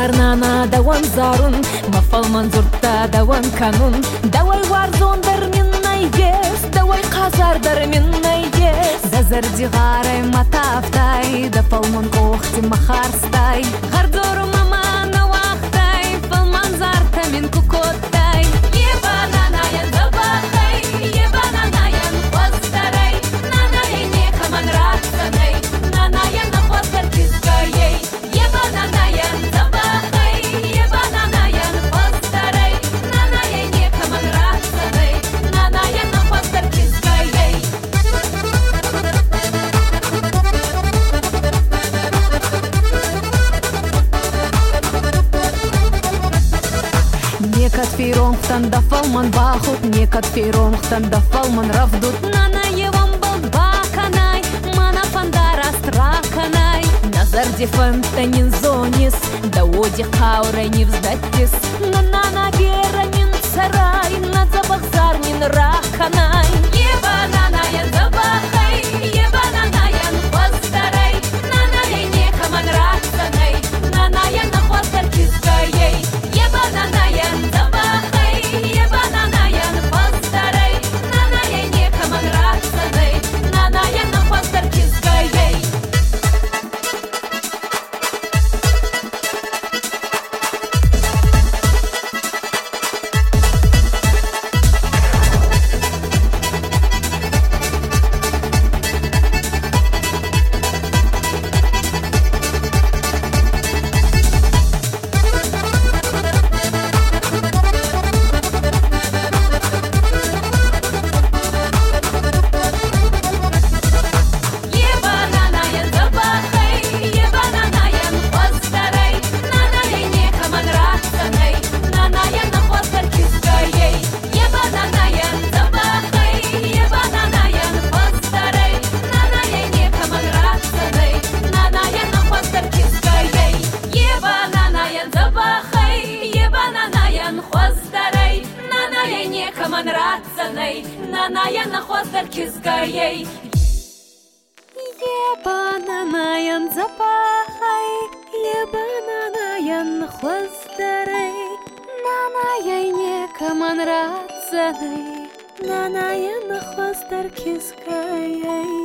Нана даван зарун, мафалман зурта даван канун. Давай варзон дар миннай ес, давай казар дар миннай ес. Зазарди гарай матафтай, да фалман кохти махарстай. Гардор мама на вахтай, фалман зарта мин кукоттай. Ебананаyan забахай, ебананаyan хвостарай. Нанаyan не каман радсанай, нанаyan на хвостар кискай. Ебананаyan забахай, ебананаyan хвостарай. Нанаyan не каман радсанай, нанаyan на хвостар кискай. Некат фейромхтан да фалман бахут, некат фейромхтан да фалман равдут. Нана евам балбаканай, мана фандара страканай. Назар дефантанин зонис, да оди хаура не вздатис. Нана геранин царай, на запах зарнин раканай. Ебананаyan забахай, ебананаyan хвостарай. Нанаyan не каман радсанай, нанаyan на хвостар кискай. Ебананаyan забахай, ебананаyan хвостарай. Нанаyan не каман радсанай, нанаyan на хвостар кискай. Ебананаyan забахай, ебананаyan хвостарай. Нанаyan не каман радсанай, нанаyan на хвостар кискай. Ебананаyan забахай, ебананаyan хвостарай. Нанаyan не каман радсанай, нанаyan на хвостар кискай. Ебананаyan забахай, ебананаyan хвостарай. Нанаyan не каман радсанай, нанаyan на хвостар кискай. Ебананаyan забахай, ебананаyan хвостарай. Нанаyan не каман радсанай, нанаyan на хвостар кискай.